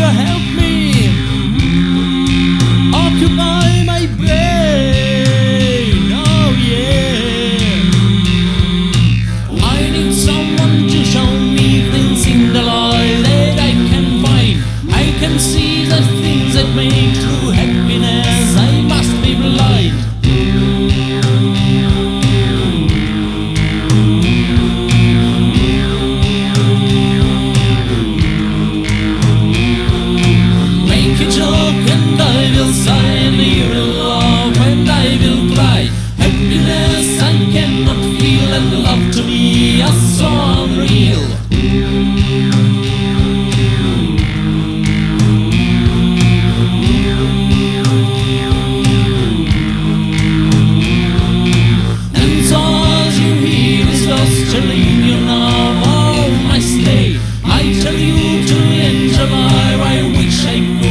help me occupy my brain. Oh yeah, I need someone to show me things in the light that I can find. I can see the things that make true happiness. I must be blind. And I will sigh, and you will laugh, and I will cry. Happiness I cannot feel, and love to me is so unreal. And so as you hear is lost, telling you now, oh my stay. I tell you to enter my, I wish I could.